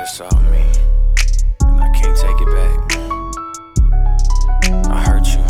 That's all me, and I can't take it back. I hurt you.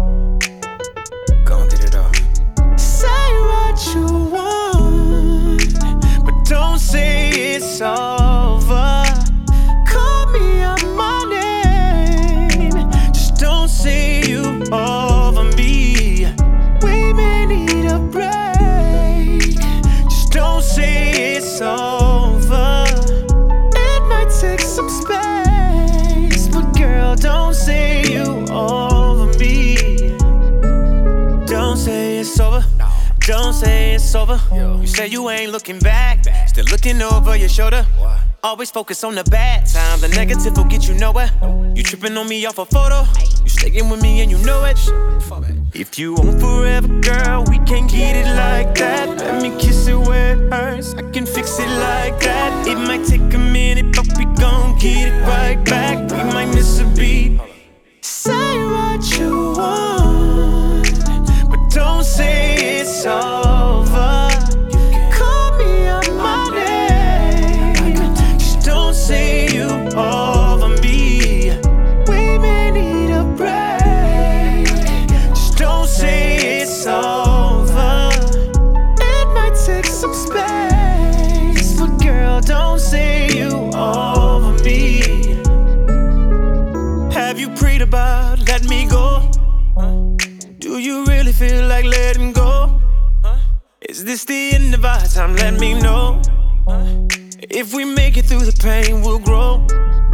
Gon' get it off. Say what you want, but don't say it's over. Call me out my name, just don't say you over me. We may need a break, just don't say it's over. It might take some space, but girl, don't say you over me. Don't say it's over. Don't say it's over. You say you ain't looking back, still looking over your shoulder. Always focus on the bad times, the negative will get you nowhere. You tripping on me off a photo, you sticking with me and you know it. If you want forever, girl, we can't get it like that. Let me kiss it where it hurts, I can fix it like that. It might take a minute, but we gon' get it right back. We might miss a beat. Say what you want, but don't say it's over. Call me out my name, just don't say you over me. We may need a break, just don't say it's over. It might take some space, but girl, don't say you over me. Have you prayed about let me go? Do you really feel like letting go? Is this the end of our time? Let me know. If we make it through the pain, we'll grow.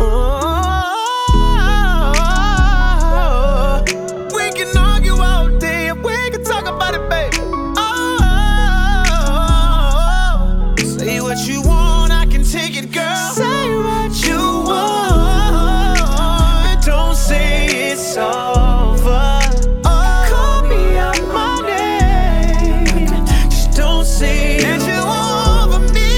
We can argue all day, we can talk about it, babe. Say what you want, I can take it, girl. Say what you want, but don't say it's over. Call me out my name, just don't say that you over me.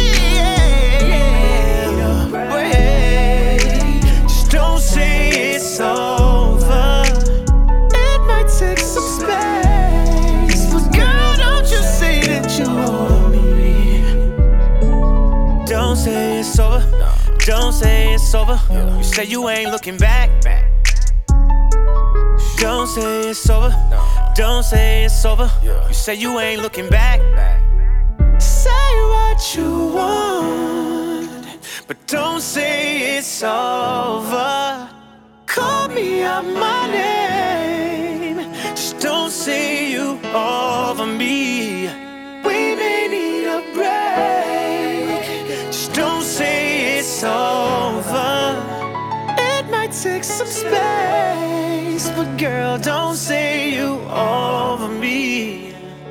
Just don't say it's over. It might take some space, but girl, don't you say that you over me. Don't say it's over. Don't say it's over. You say you ain't looking back. Don't say it's over. Don't say it's over. You say you ain't looking back. Say what you want, but don't say it's over. Call me out my name, just don't say you over me. We may need a break, just don't say it's over. It might take some space, but girl, don't say you over me.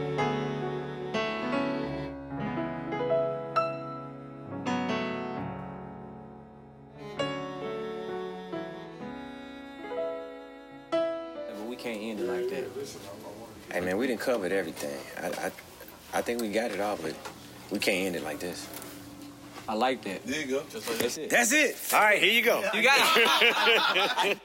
But we can't end it like that. Hey man, we done covered everything. I think we got it all, but we can't end it like this. I like that. There you go. That's it. That's it. All right, here you go. You got it.